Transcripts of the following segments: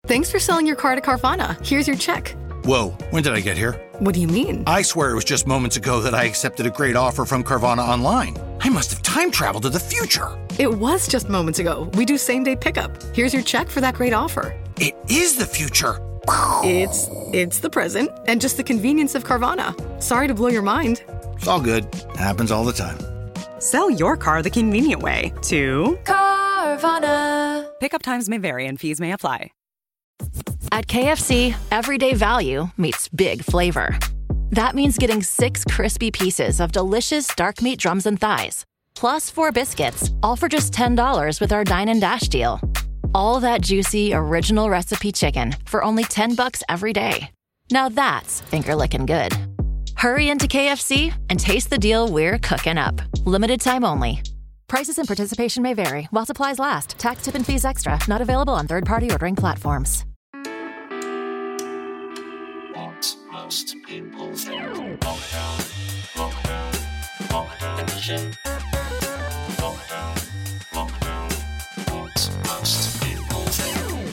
Thanks for selling your car to Carvana. Here's your check. Whoa, when did I get here? What do you mean? I swear it was just moments ago that I accepted a great offer from Carvana online. I must have time traveled to the future. It was just moments ago. We do same-day pickup. Here's your check for that great offer. It is the future. It's the present and just the convenience of Carvana. Sorry to blow your mind. It's all good. Happens all the time. Sell your car the convenient way to Carvana. Pickup times may vary and fees may apply. At KFC, everyday value meets big flavor. That means getting 6 crispy pieces of delicious dark meat drums and thighs, plus 4 biscuits, all for just $10 with our Dine and Dash deal. All that juicy, original recipe chicken for only $10 every day. Now that's finger-licking good. Hurry into KFC and taste the deal we're cooking up. Limited time only. Prices and participation may vary while supplies last. Tax, tip, and fees extra. Not available on third-party ordering platforms. What most people think. Lockdown edition. Lockdown. What most people think.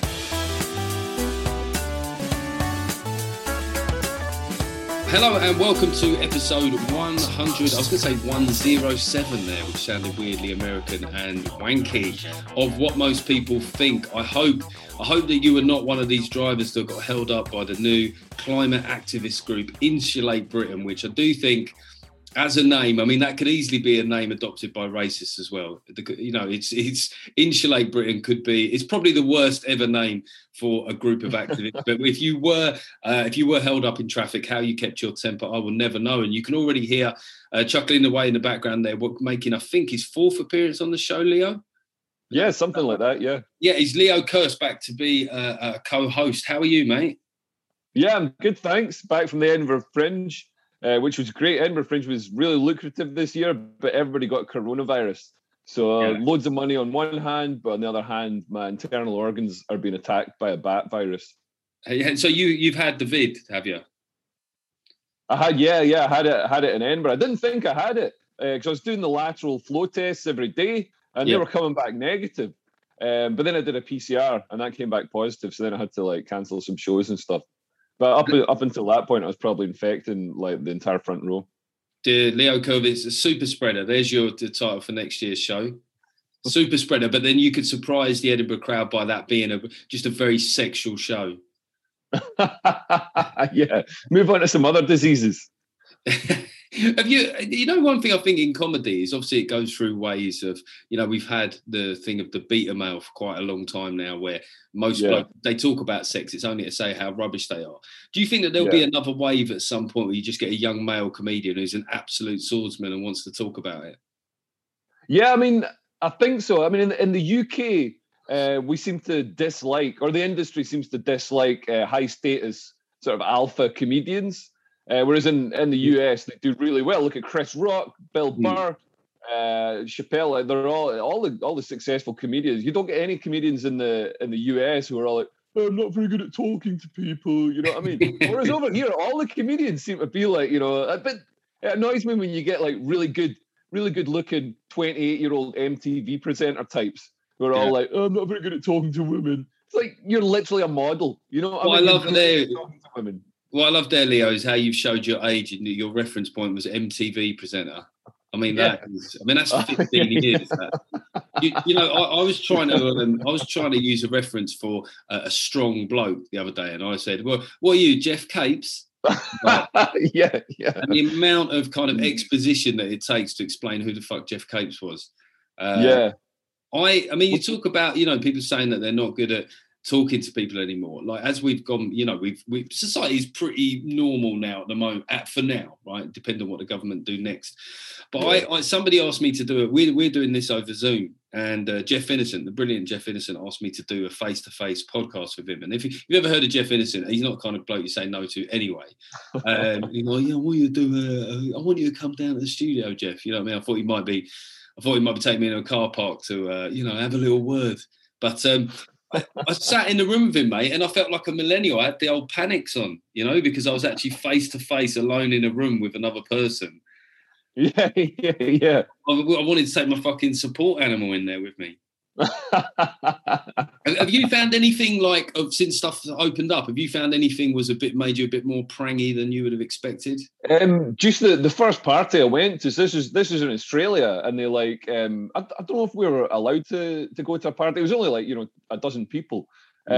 Hello and welcome to episode 100. I was going to say 107 there, which sounded weirdly American and wanky, of what most people think. I hope that you are not one of these drivers that got held up by the new climate activist group Insulate Britain, which I do think, as a name, I mean, that could easily be a name adopted by racists as well. You know, it's Insulate Britain it's probably the worst ever name for a group of activists. But if you were held up in traffic, how you kept your temper, I will never know. And you can already hear chuckling away in the background there, making, I think, his 4th appearance on the show, Leo. Yeah, something like that, yeah. Yeah, is Leo Kearse back to be a co-host? How are you, mate? Yeah, I'm good, thanks. Back from the Edinburgh Fringe. Which was great. Edinburgh Fringe was really lucrative this year, but everybody got coronavirus. So loads of money on one hand, but on the other hand, my internal organs are being attacked by a bat virus. So you've had the vid, have you? I had it in Edinburgh. I didn't think I had it because I was doing the lateral flow tests every day, and they were coming back negative. But then I did a PCR, and that came back positive. So then I had to cancel some shows and stuff. But up until that point, I was probably infecting the entire front row. The Leo Kearse is a super spreader. There's the title for next year's show. Super spreader. But then you could surprise the Edinburgh crowd by that being just a very sexual show. Yeah. Move on to some other diseases. Have you know, one thing I think in comedy is obviously it goes through ways of, we've had the thing of the beta male for quite a long time now, where most blokes, they talk about sex, it's only to say how rubbish they are. Do you think that there'll be another wave at some point where you just get a young male comedian who's an absolute swordsman and wants to talk about it? Yeah, I mean, I think so. I mean, in the UK, we seem to dislike, or the industry seems to dislike high status sort of alpha comedians. Whereas in the US, they do really well. Look at Chris Rock, Bill Burr, Chappelle. They're all the successful comedians. You don't get any comedians in the US who are all like, I'm not very good at talking to people. You know what I mean? Whereas over here, all the comedians seem to be like, but it annoys me when you get really good looking 28-year-old MTV presenter types who are all like, I'm not very good at talking to women. It's like you're literally a model. You know what I mean? I love talking to women. What I love there, Leo, is how you've showed your age, and your reference point was MTV presenter. I mean, that's 15 years. I was trying to use a reference for a strong bloke the other day, and I said, "Well, what are you, Jeff Capes?" Yeah. And the amount of kind of exposition that it takes to explain who the fuck Jeff Capes was. I mean, you talk about people saying that they're not good at talking to people anymore. Like, as we've gone, society is pretty normal now at the moment, for now, right? Depending on what the government do next. But somebody asked me to do it. We're doing this over Zoom, and Jeff Innocent, the brilliant Jeff Innocent, asked me to do a face-to-face podcast with him. And if you've ever heard of Jeff Innocent, he's not the kind of bloke you say no to anyway. I want you to do. I want you to come down to the studio, Jeff. You know what I mean? I thought he might be taking me into a car park to have a little word. But I sat in the room with him, mate, and I felt like a millennial. I had the old panics on, because I was actually face to face, alone in a room with another person. Yeah. I wanted to take my fucking support animal in there with me. Have you found anything since stuff opened up? Have you found anything made you a bit more prangy than you would have expected? Just the first party I went to. This was in Australia, and they I don't know if we were allowed to go to a party. It was only a dozen people,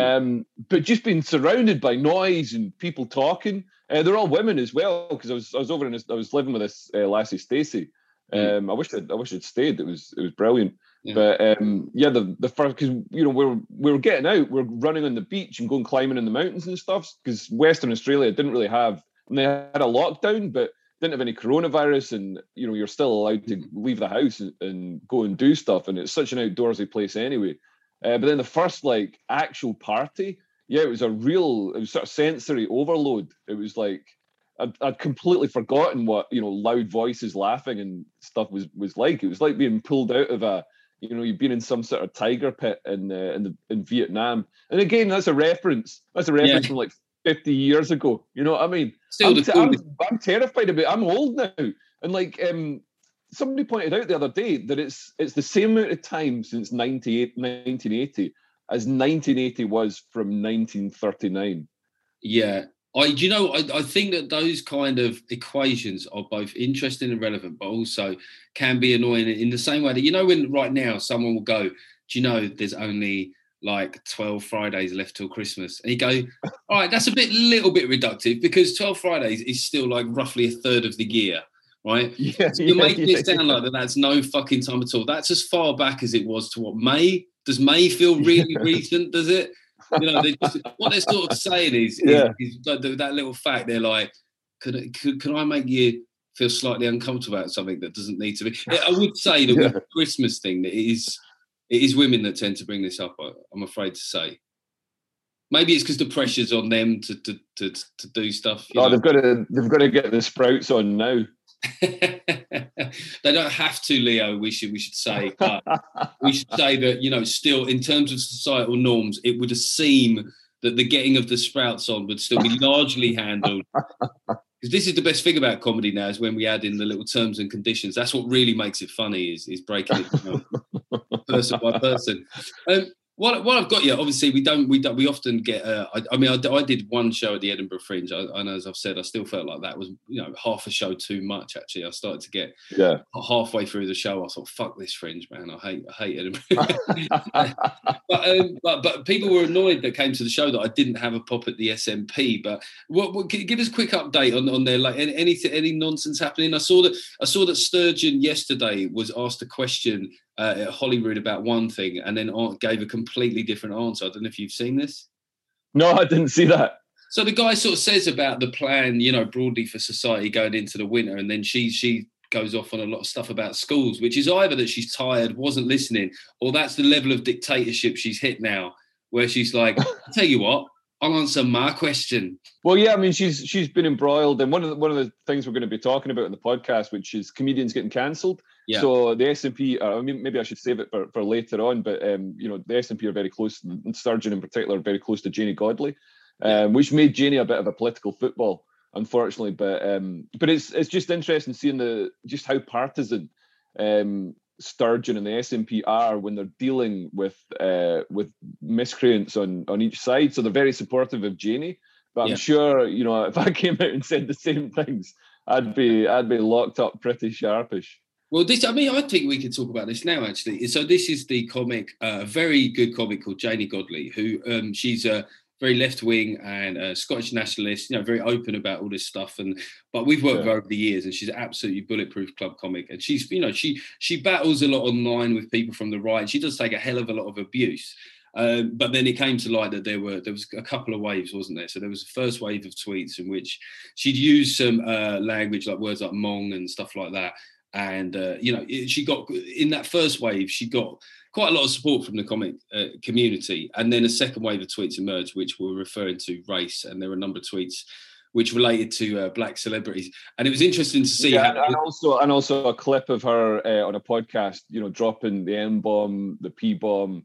but just being surrounded by noise and people talking. They're all women as well, because I was over I was living with this lassie Stacey. I wish I'd stayed. It was brilliant. Yeah. But the first, because we were getting out, we're running on the beach and going climbing in the mountains and stuff, because Western Australia didn't really have, and they had a lockdown, but didn't have any coronavirus, and you're still allowed to leave the house and go and do stuff, and it's such an outdoorsy place anyway. But then the first actual party, it was sort of sensory overload. It was like I'd completely forgotten what loud voices laughing and stuff was like. It was like being pulled out of you've been in some sort of tiger pit in Vietnam. And again, that's a reference from like 50 years ago. You know what I mean? I'm terrified about it. I'm old now. And somebody pointed out the other day that it's the same amount of time since 1980 as 1980 was from 1939. Yeah. I think that those kind of equations are both interesting and relevant, but also can be annoying in the same way that, when right now someone will go, do there's only 12 Fridays left till Christmas? And you go, all right, that's little bit reductive, because 12 Fridays is still roughly a third of the year, right? Yeah, so you're making it sound like that's no fucking time at all. That's as far back as it was to May. Does May feel really recent, does it? What they're sort of saying is that little fact. They're like, can I make you feel slightly uncomfortable about something that doesn't need to be? I would say that with the Christmas thing, that it is women that tend to bring this up. I'm afraid to say. Maybe it's because the pressure's on them to do stuff. They've got to get the sprouts on now. They don't have to, Leo. We should say, but we should say that still in terms of societal norms, it would seem that the getting of the sprouts on would still be largely handled. Because this is the best thing about comedy now, is when we add in the little terms and conditions. That's what really makes it funny, is breaking it down person by person. What I've got, obviously we often get. I did one show at the Edinburgh Fringe. I know, as I've said, I still felt like that was half a show too much. Actually, I started to get halfway through the show. I thought, fuck this Fringe, man. I hate Edinburgh. but people were annoyed that came to the show that I didn't have a pop at the SNP. But what give us a quick update on there, any nonsense happening? I saw that Sturgeon yesterday was asked a question at Holyrood about one thing, and then gave a completely different answer. I don't know if you've seen this. No, I didn't see that. So the guy sort of says about the plan, broadly for society going into the winter, and then she goes off on a lot of stuff about schools, which is either that she's tired, wasn't listening, or that's the level of dictatorship she's hit now, where she's like, I'll tell you what, I'll answer my question. Well, yeah, I mean, she's been embroiled, and one of the things we're going to be talking about in the podcast, which is comedians getting cancelled. Yeah. So the SNP, maybe I should save it for later on, but the SNP are very close, and Sturgeon in particular, are very close to Janie Godley, which made Janie a bit of a political football, unfortunately. But it's just interesting seeing just how partisan Sturgeon and the SNP are when they're dealing with miscreants on each side. So they're very supportive of Janie, but I'm sure if I came out and said the same things, I'd be locked up pretty sharpish. Well, I think we could talk about this now, actually. So this is the comic, a very good comic called Janie Godley, who she's a very left-wing and a Scottish nationalist, very open about all this stuff. But we've worked with her over the years, and she's an absolutely bulletproof club comic. And she's, she battles a lot online with people from the right. She does take a hell of a lot of abuse. But then it came to light that there was a couple of waves, wasn't there? So there was the first wave of tweets in which she'd used some language, like words like mong and stuff like that. And, she got, in that first wave, she got quite a lot of support from the comic community. And then a second wave of tweets emerged, which were referring to race. And there were a number of tweets which related to black celebrities. And it was interesting to see. Yeah, and also a clip of her on a podcast, dropping the M-bomb, the P-bomb,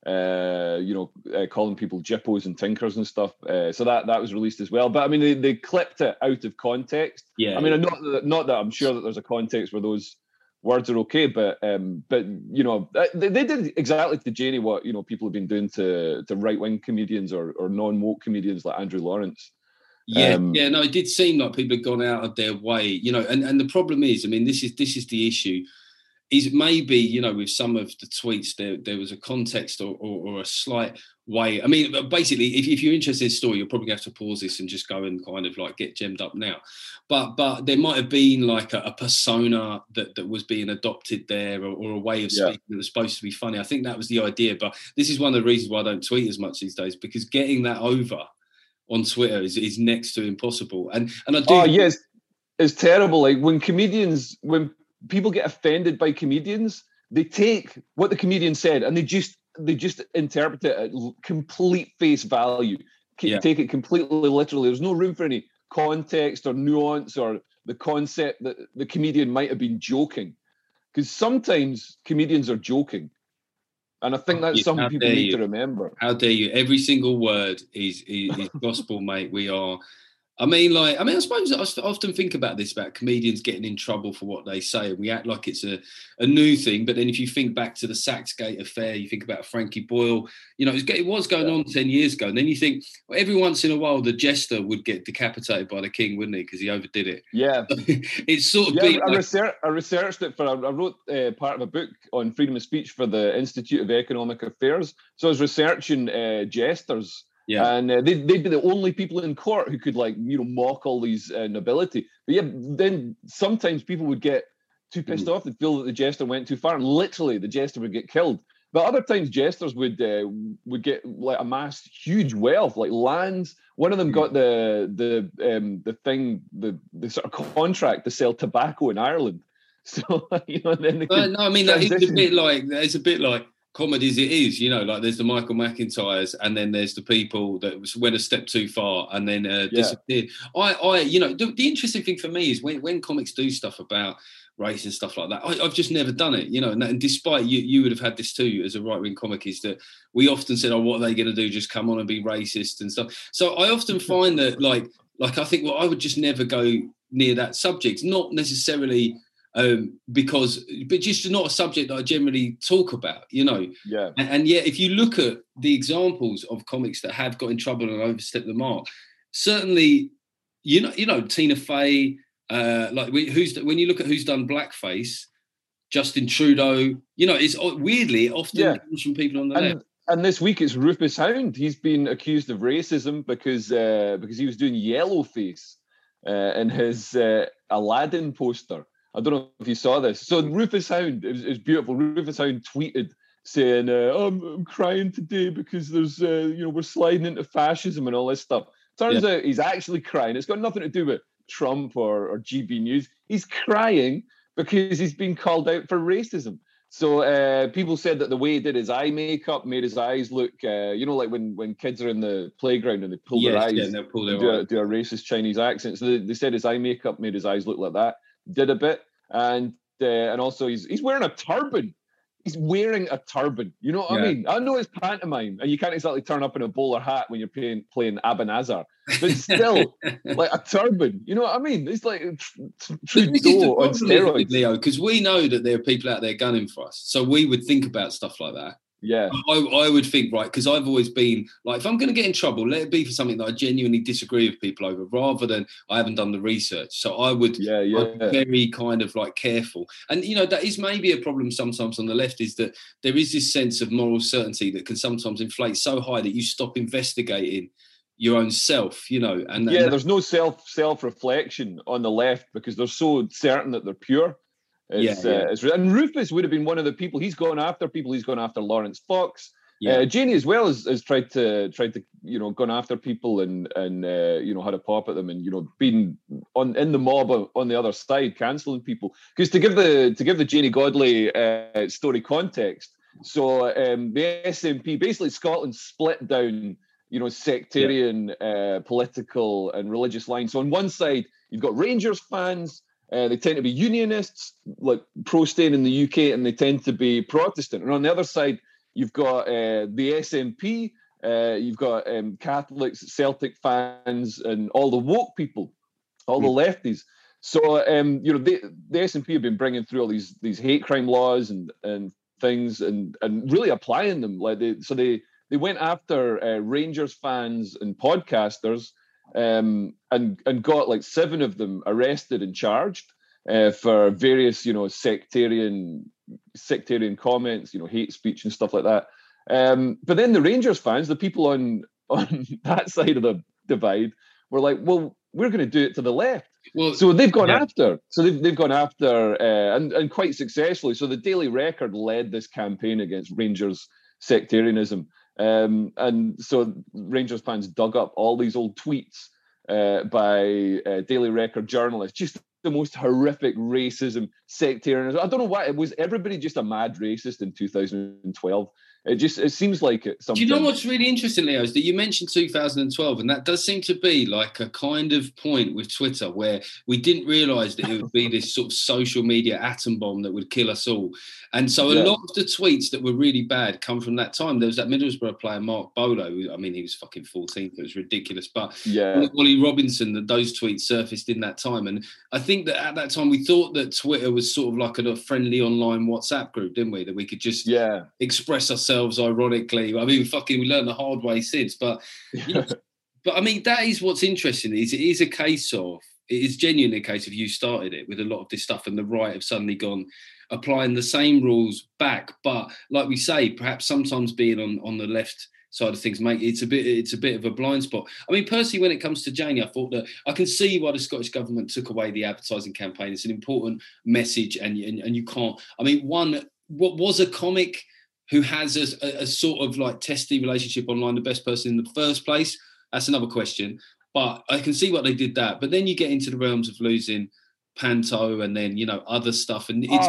calling people jippos and tinkers and stuff. So that was released as well. But I mean, they clipped it out of context. Yeah. I mean, not that I'm sure that there's a context where those words are okay, but you know, they did exactly to Janie what, you know, people have been doing to right-wing comedians or non-woke comedians like Andrew Lawrence. Yeah, no, it did seem like people had gone out of their way, you know, and the problem is, I mean, this is the issue, is maybe, you know, with some of the tweets there was a context or a slight way. I mean, basically, if you're interested in the story, you're probably going to have to pause this and just go and kind of like get gemmed up now. But there might have been like a persona that was being adopted there, or a way of speaking that was supposed to be funny. I think that was the idea. But this is one of the reasons why I don't tweet as much these days, because getting that over on Twitter is next to impossible. And I do. Oh yes, it's terrible. Like when people get offended by comedians, they take what the comedian said and they just interpret it at complete face value. Take it completely literally. There's no room for any context or nuance or the concept that the comedian might have been joking. Because sometimes comedians are joking. And I think that's something people need to remember. How dare you? Every single word is gospel, mate. I suppose I often think about this, about comedians getting in trouble for what they say, and we act like it's a new thing. But then if you think back to the Saxgate affair, you think about Frankie Boyle, you know, it was going on 10 years ago. And then you think, well, every once in a while, the jester would get decapitated by the king, wouldn't he? Because he overdid it. Yeah. It's sort of been... I researched it I wrote part of a book on freedom of speech for the Institute of Economic Affairs. So I was researching jesters. Yeah, and they'd be the only people in court who could, like, you know, mock all these nobility. But yeah, then sometimes people would get too pissed off. They'd feel that the jester went too far, and literally the jester would get killed. But other times, jesters would get like amassed huge wealth, like lands. One of them got the sort of contract to sell tobacco in Ireland. So you know, and then it's a bit like comedy as it is, you know, like there's the Michael McIntyres, and then there's the people that went a step too far and then disappeared. You know, the interesting thing for me is when comics do stuff about race and stuff like that, I've just never done it, you know, and despite you would have had this too as a right-wing comic, is that we often said, oh, what are they going to do? Just come on and be racist and stuff. So I often find that like I think, well, I would just never go near that subject, not necessarily... but just not a subject that I generally talk about, you know. Yeah. And yet, if you look at the examples of comics that have got in trouble and overstepped the mark, certainly, you know, Tina Fey, when you look at who's done blackface, Justin Trudeau, you know, it's weirdly often comes from people on the left. And this week it's Rufus Hound. He's been accused of racism because he was doing yellowface in his Aladdin poster. I don't know if you saw this. So Rufus Hound, it was beautiful. Rufus Hound tweeted saying, I'm crying today because there's, we're sliding into fascism and all this stuff. Turns out he's actually crying. It's got nothing to do with Trump or GB News. He's crying because he's been called out for racism. So people said that the way he did his eye makeup made his eyes look, like when kids are in the playground and they pull their eyes, they'll pull their do a racist Chinese accent. So they said his eye makeup made his eyes look like that. Did a bit, and also he's wearing a turban. He's wearing a turban. You know what I mean? I know it's pantomime, and you can't exactly turn up in a bowler hat when you're playing Abanazar, but still, like a turban. You know what I mean? It's like Trudeau on steroids, Leo. Because we know that there are people out there gunning for us, so we would think about stuff like that. Yeah, I would think, right, because I've always been like, if I'm going to get in trouble, let it be for something that I genuinely disagree with people over, rather than I haven't done the research. So I would I'm very kind of like careful. And, you know, that is maybe a problem sometimes on the left, is that there is this sense of moral certainty that can sometimes inflate so high that you stop investigating your own self, you know. And there's no self-reflection on the left because they're so certain that they're pure. And Rufus would have been one of the people. He's gone after people. He's gone after Lawrence Fox. Janie as well has tried to gone after people and had a pop at them and been in the mob on the other side, cancelling people. Because to give the Janie Godley story context, so the SNP, basically Scotland split down sectarian political and religious lines. So on one side you've got Rangers fans. They tend to be unionists, like pro-staying in the UK, and they tend to be Protestant. And on the other side, you've got the SNP, you've got Catholics, Celtic fans, and all the woke people, all the lefties. So, the SNP have been bringing through all these hate crime laws and things and really applying them. They went after Rangers fans and podcasters and got like 7 of them arrested and charged for various, sectarian comments, hate speech and stuff like that. But then the Rangers fans, the people on that side of the divide, were like, well, we're going to do it to the left. Well, so they've gone after. So they've gone after, and quite successfully. So the Daily Record led this campaign against Rangers sectarianism, and so Rangers fans dug up all these old tweets by Daily Record journalists, just the most horrific racism, sectarianism. I don't know why it was. Everybody just a mad racist in 2012. It seems like it. Do you know what's really interesting, Leo, is that you mentioned 2012, and that does seem to be like a kind of point with Twitter where we didn't realise that it would be this sort of social media atom bomb that would kill us all. And so a lot of the tweets that were really bad come from that time. There was that Middlesbrough player, Mark Bolo. I mean, he was fucking 14th. It was ridiculous. But Wally Robinson, that those tweets surfaced in that time. And I think that at that time we thought that Twitter was sort of like a friendly online WhatsApp group, didn't we? That we could just express ourselves ironically. I mean, we learned the hard way since. But but I mean, that is what's interesting. It is a case of, it is genuinely a case of you started it with a lot of this stuff and the right have suddenly gone applying the same rules back. But like we say, perhaps sometimes being on the left side of things, mate, it's a bit of a blind spot. I mean, personally, when it comes to Janie, I thought that I can see why the Scottish Government took away the advertising campaign. It's an important message and you can't, I mean, what was a comic who has a sort of like testy relationship online the best person in the first place? That's another question. But I can see what they did that. But then you get into the realms of losing Panto and then, other stuff. And it's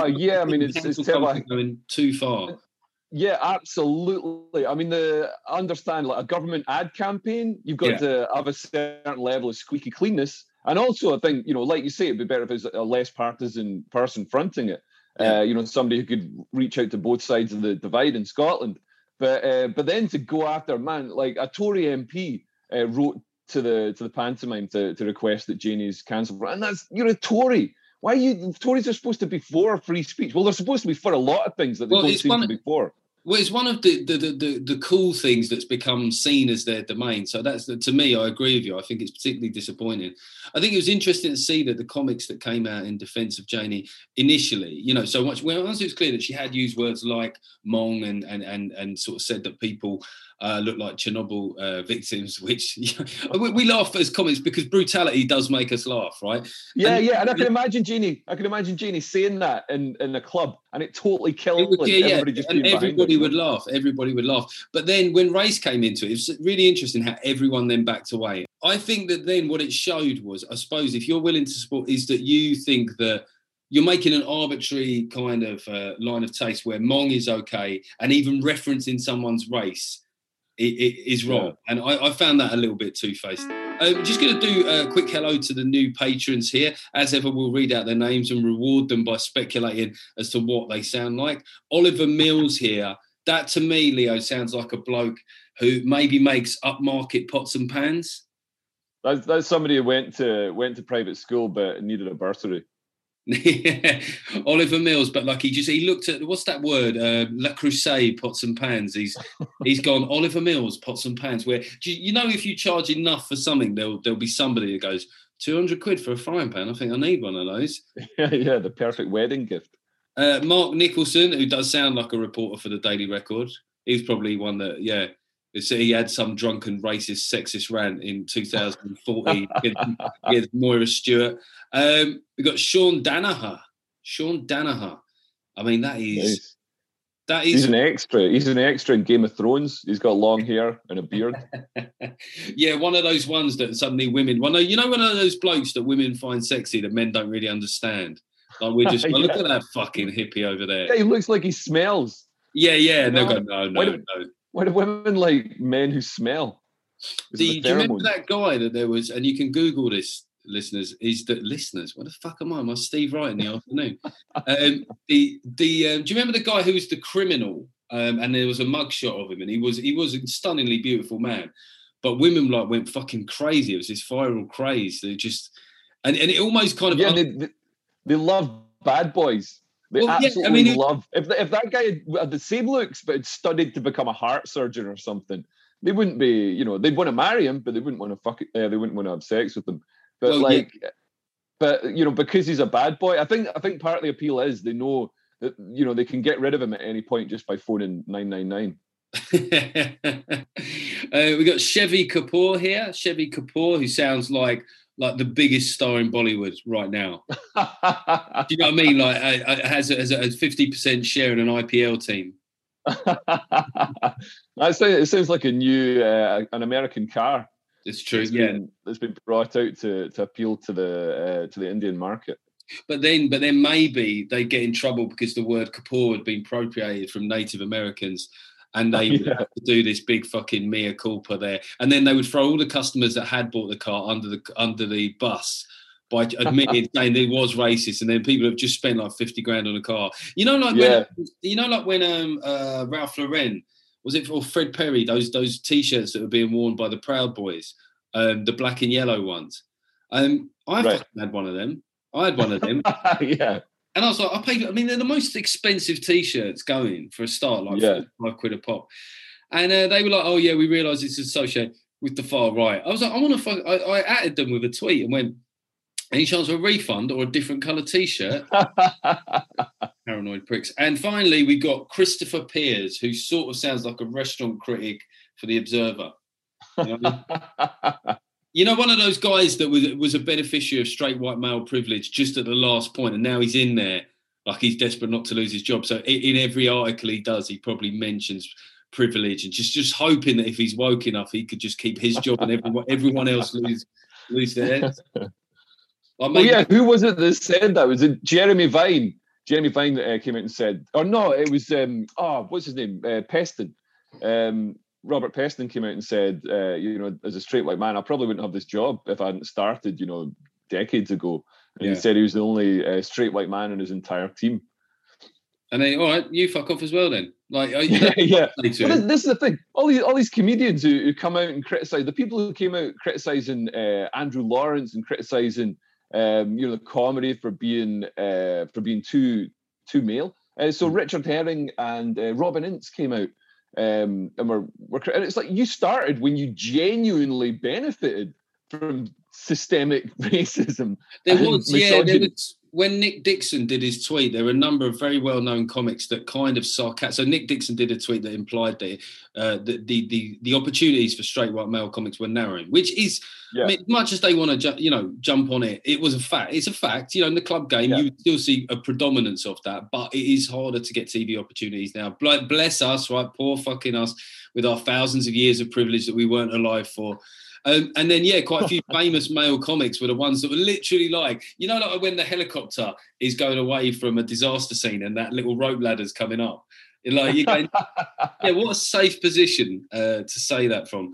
it's going too far. Yeah, absolutely. I mean, I understand like a government ad campaign, you've got to have a certain level of squeaky cleanness. And also, I think, like you say, it'd be better if it's a less partisan person fronting it. Somebody who could reach out to both sides of the divide in Scotland. But then to go after, man, like a Tory MP wrote to the pantomime to request that Janie's cancelled. And you're a Tory. Why Tories are supposed to be for free speech? Well, they're supposed to be for a lot of things that they don't seem to be for. Well, it's one of the cool things that's become seen as their domain. So that's, to me, I agree with you. I think it's particularly disappointing. I think it was interesting to see that the comics that came out in defence of Janie initially, so much, once it was clear that she had used words like Mong and sort of said that people look like Chernobyl victims, which we laugh as comics because brutality does make us laugh, right? And I can imagine Janie saying that in a club, and it totally killed everybody would laugh. Everybody would laugh. But then when race came into it, it was really interesting how everyone then backed away. I think that then what it showed was, I suppose, if you're willing to support, is that you think that you're making an arbitrary kind of line of taste where Mong is okay, and even referencing someone's race it is wrong. And I found that a little bit two-faced. Just going to do a quick hello to the new patrons here. As ever, we'll read out their names and reward them by speculating as to what they sound like. Oliver Mills here. That, to me, Leo, sounds like a bloke who maybe makes upmarket pots and pans. That's somebody who went to private school but needed a bursary. Oliver Mills, but like he looked at, what's that word, Le Creuset pots and pans. He's gone Oliver Mills pots and pans, where if you charge enough for something, there'll be somebody that goes 200 quid for a frying pan. I think I need one of those. Yeah, the perfect wedding gift. Mark Nicholson, who does sound like a reporter for the Daily Record, he's probably one that he had some drunken, racist, sexist rant in 2014 against Moira Stewart. We've got Sean Danaher. I mean, that is... He's an extra. He's an extra in Game of Thrones. He's got long hair and a beard. Yeah, one of those ones that suddenly women... one of those blokes that women find sexy that men don't really understand. Like we're just... look at that fucking hippie over there. Yeah, he looks like he smells. Yeah. And they'll go, no. Why do women like men who smell? Do you remember that guy that there was, and you can Google this, listeners, what the fuck am I? My Steve Wright in the afternoon. Do you remember the guy who was the criminal? And there was a mugshot of him, and he was a stunningly beautiful man. But women went fucking crazy. It was this viral craze. and it almost kind of they love bad boys. They absolutely love. If that guy had the same looks but had studied to become a heart surgeon or something, they wouldn't be. They'd want to marry him, but they wouldn't want to they wouldn't want to have sex with him. But but because he's a bad boy, I think part of the appeal is they know that they can get rid of him at any point just by phoning 999. We got Chevy Kapoor here. Chevy Kapoor, who sounds like the biggest star in Bollywood right now. Do you know what I mean? Like, has a 50% share in an IPL team. It sounds like a new an American car. It's true. It's been brought out to appeal to the Indian market. But then maybe they get in trouble because the word Kapoor had been appropriated from Native Americans. And they would have to do this big fucking mea culpa there, and then they would throw all the customers that had bought the car under the bus by admitting saying they was racist, and then people have just spent like 50 grand on a car. When Ralph Lauren, was it, or Fred Perry, those t-shirts that were being worn by the Proud Boys, the black and yellow ones. Fucking had one of them. I had one of them. Yeah. And I was like, they're the most expensive T-shirts going for a start, like £5 a pop. And they were like, oh, yeah, we realise it's associated with the far right. I was like, I added them with a tweet and went, any chance of a refund or a different colour T-shirt? Paranoid pricks. And finally, we got Christopher Pears, who sort of sounds like a restaurant critic for The Observer. You know what I mean? One of those guys that was a beneficiary of straight white male privilege just at the last point, and now he's in there like he's desperate not to lose his job. So in every article he does, he probably mentions privilege and just hoping that if he's woke enough, he could just keep his job and everyone else lose their heads. Who was it that said that? Was it Jeremy Vine? Jeremy Vine came out and said, or no, it was what's his name? Peston. Robert Peston came out and said, as a straight white man, I probably wouldn't have this job if I hadn't started, decades ago. And he said he was the only straight white man in his entire team. And then, all right, you fuck off as well then. Like, yeah. Well, this is the thing. All these comedians who come out and criticise, the people who came out criticising Andrew Lawrence and criticising, the comedy for being too male. So Richard Herring and Robin Ince came out. And it's like you started when you genuinely benefited from systemic racism. There was when Nick Dixon did his tweet, there were a number of very well-known comics that kind of sarcastic. So Nick Dixon did a tweet that implied that the opportunities for straight white male comics were narrowing, which is, as much as they want to, jump on it, it was a fact. It's a fact. In the club game, you would still see a predominance of that, but it is harder to get TV opportunities now. Bless us, right? Poor fucking us with our thousands of years of privilege that we weren't alive for. And then, quite a few famous male comics were the ones that were literally like when the helicopter is going away from a disaster scene and that little rope ladder's coming up. Like, you're going, what a safe position to say that from.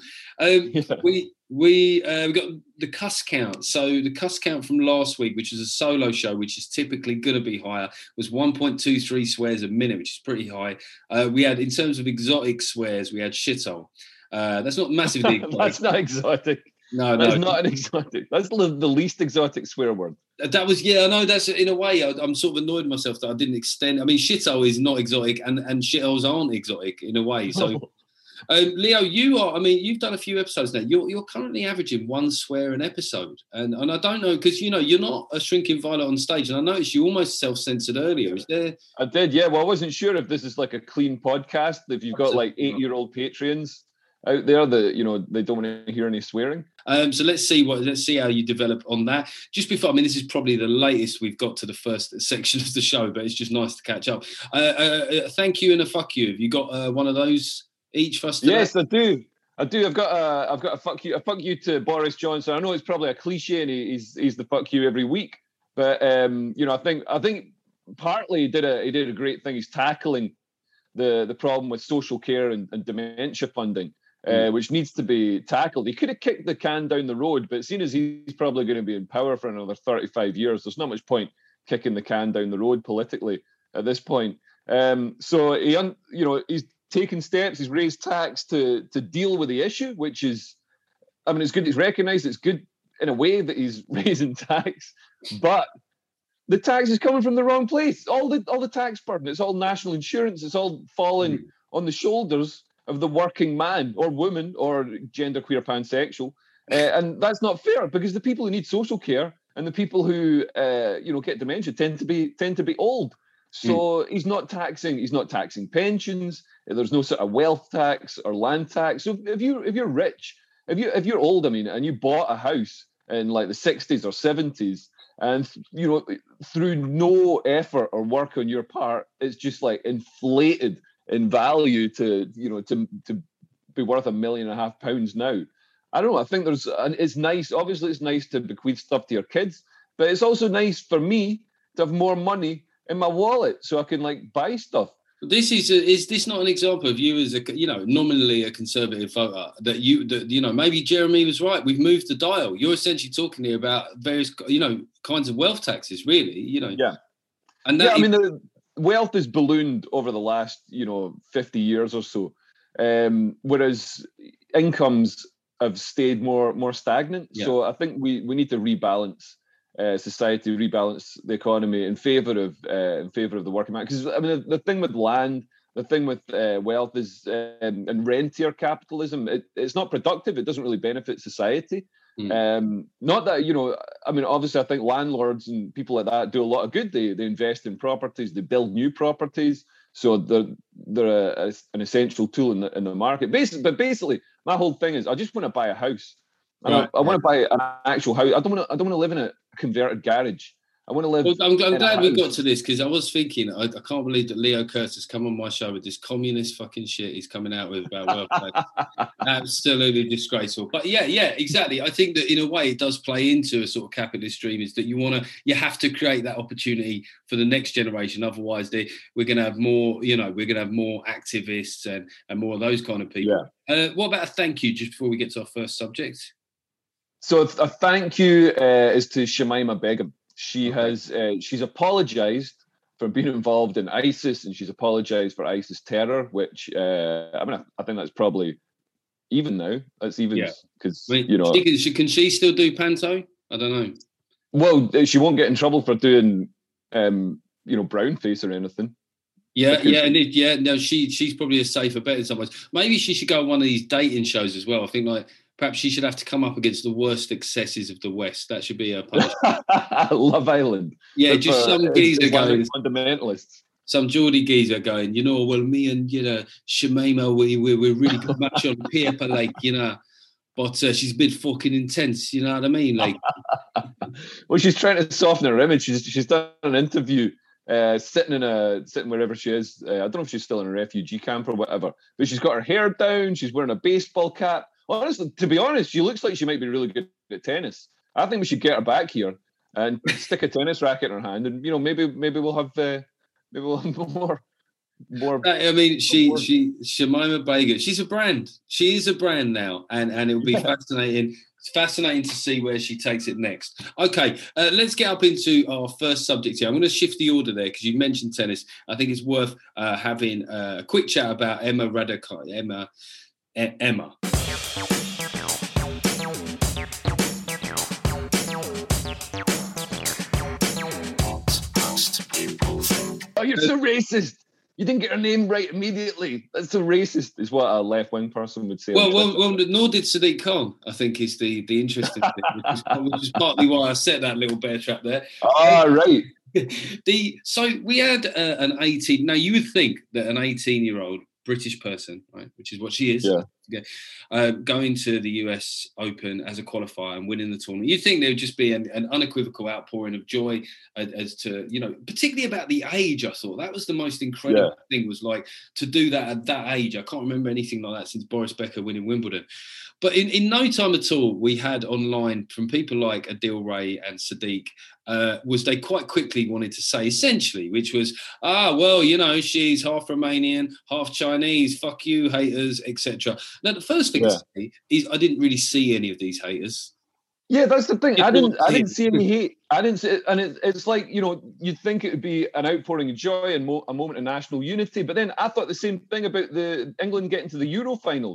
We got the cuss count. So the cuss count from last week, which was a solo show, which is typically going to be higher, was 1.23 swears a minute, which is pretty high. We had, in terms of exotic swears, we had shithole. That's not massively exotic. That's not exotic. No, that's not an exotic. That's the least exotic swear word. That was, I know. That's, in a way, I'm sort of annoyed myself that I didn't extend. I mean, shithole is not exotic, and shitholes aren't exotic in a way. So, Leo, you've done a few episodes now. You're currently averaging one swear an episode, and I don't know, because you're not a shrinking violet on stage, and I noticed you almost self-censored earlier. Is there? I did, yeah. Well, I wasn't sure if this is like a clean podcast. If you've got like 8-year-old Patreons out there that they don't want to hear any swearing. So let's see how you develop on that. Just before, this is probably the latest we've got to the first section of the show, but it's just nice to catch up. Thank you and a fuck you. Have you got one of those each for us today? Yes, I do. I've got a fuck you to Boris Johnson. I know it's probably a cliche, and he's the fuck you every week, but I think partly he did a great thing. He's tackling the problem with social care and dementia funding. Which needs to be tackled. He could have kicked the can down the road, but seeing as he's probably going to be in power for another 35 years, there's not much point kicking the can down the road politically at this point. So he's taken steps. He's raised tax to deal with the issue, which is, it's good. He's recognised it's good. in a way that he's raising tax, but the tax is coming from the wrong place. All the tax burden, it's all national insurance, it's all falling on the shoulders of the working man or woman or genderqueer pansexual. And that's not fair, because the people who need social care and the people who get dementia tend to be old. So he's not taxing pensions. There's no sort of wealth tax or land tax. So if you're rich, if you're old, and you bought a house in like the 60s or 70s, and through no effort or work on your part, it's just like inflated in value to be worth £1.5 million now. I don't know. I think it's nice. Obviously, it's nice to bequeath stuff to your kids, but it's also nice for me to have more money in my wallet so I can like buy stuff. Is this not an example of you as a nominally a conservative voter that maybe Jeremy was right? We've moved the dial. You're essentially talking here about various kinds of wealth taxes, really. Yeah, and the wealth has ballooned over the last 50 years or so, whereas incomes have stayed more stagnant. Yeah. So I think we need to rebalance society, rebalance the economy in favor of the working man. Because the thing with land, the thing with wealth is and rentier capitalism. It's not productive. It doesn't really benefit society. Not that obviously I think landlords and people like that do a lot of good. They invest in properties. They build new properties. So they're an essential tool in the market. Basically, my whole thing is I just want to buy a house. Right. I want to buy an actual house. I don't want to live in a converted garage. I want to live. Well, I'm glad we got to this, because I was thinking, I can't believe that Leo Curtis has come on my show with this communist fucking shit he's coming out with about wealth tax. Absolutely disgraceful. But yeah, exactly. I think that in a way it does play into a sort of capitalist dream, is that you have to create that opportunity for the next generation. Otherwise, we're going to have more. We're going to have more activists and more of those kind of people. Yeah. What about a thank you just before we get to our first subject? So a thank you is to Shamima Begum. She's apologised for being involved in ISIS, and she's apologised for ISIS terror, which I think that's probably even now. That's even because can she still do panto? I don't know. Well, she won't get in trouble for doing brown face or anything. No, she's probably a safer bet in some ways. Maybe she should go on one of these dating shows as well. I think perhaps she should have to come up against the worst excesses of the West. That should be her punishment. Love Island. Yeah, just some geezer going. Fundamentalists. Some Geordie geezer going, well, me and, Shamima, we're really good match on paper, but she's a bit fucking intense, you know what I mean? Well, she's trying to soften her image. She's done an interview sitting wherever she is. I don't know if she's still in a refugee camp or whatever, but she's got her hair down. She's wearing a baseball cap. Honestly, to be honest, she looks like she might be really good at tennis. I think we should get her back here and stick a tennis racket in her hand, and maybe we'll have more. Shamima Begum, she's a brand. She is a brand now, and it'll be fascinating. It's fascinating to see where she takes it next. Okay, let's get up into our first subject here. I'm going to shift the order there because you mentioned tennis. I think it's worth having a quick chat about Emma Raducanu. Emma. Oh, you're so racist. You didn't get her name right immediately. That's so racist, is what a left-wing person would say. Well, nor did Sadiq Khan, I think, is the interesting thing, which is partly why I set that little bear trap there. Ah, right. So we had an 18... Now, you would think that an 18-year-old British person, right, which is what she is, going to the US Open as a qualifier and winning the tournament, you'd think there would just be an unequivocal outpouring of joy as to, particularly about the age. I thought that was the most incredible thing, was to do that at that age. I can't remember anything like that since Boris Becker winning Wimbledon. But in no time at all, we had online from people like Adil Ray and Sadiq, was they quite quickly wanted to say essentially, which was, she's half Romanian, half Chinese, fuck you, haters, etc. Now, the first thing to say is I didn't really see any of these haters. Yeah, that's the thing. I didn't see any hate. I didn't see it, and it's like, you'd think it would be an outpouring of joy and a moment of national unity. But then I thought the same thing about the England getting to the Euro finals.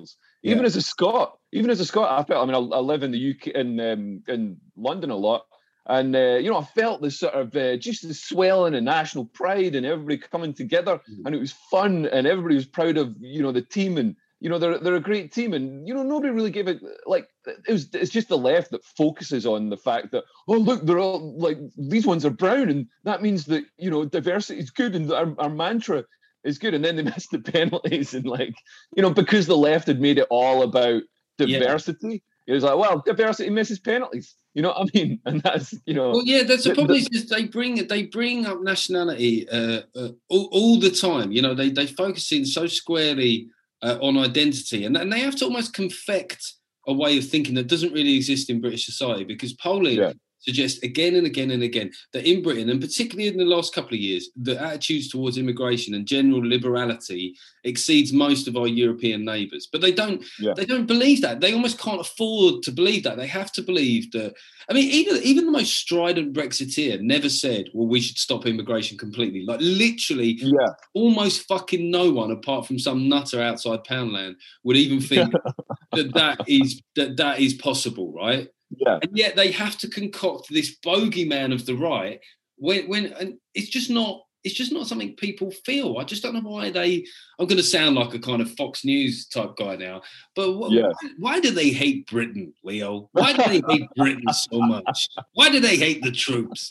Even as a Scot, I felt. I mean, I live in the UK in London a lot, and I felt this sort of just the swelling and national pride and everybody coming together, and it was fun, and everybody was proud of the team, and they're a great team, and nobody really gave it like it's just the left that focuses on the fact that, oh look, they're all like, these ones are brown, and that means that diversity is good, and our mantra is good, and then they missed the penalties, and because the left had made it all about diversity, it was like, well, diversity misses penalties. You know what I mean? And that's Well, yeah, that's the problem. Is just they bring up nationality all the time. They focus in so squarely on identity, and they have to almost confect a way of thinking that doesn't really exist in British society, because polling suggests again and again and again that in Britain, and particularly in the last couple of years, the attitudes towards immigration and general liberality exceeds most of our European neighbours. But they don't believe that. They almost can't afford to believe that. They have to believe that. I mean, even the most strident Brexiteer never said, well, we should stop immigration completely. Like literally, almost fucking no one, apart from some nutter outside Poundland, would even think that is possible, right? Yeah. And yet they have to concoct this bogeyman of the right when it's just not something people feel. I just don't know why I'm going to sound like a kind of Fox News type guy now, but why do they hate Britain, Leo? Why do they hate Britain so much? Why do they hate the troops?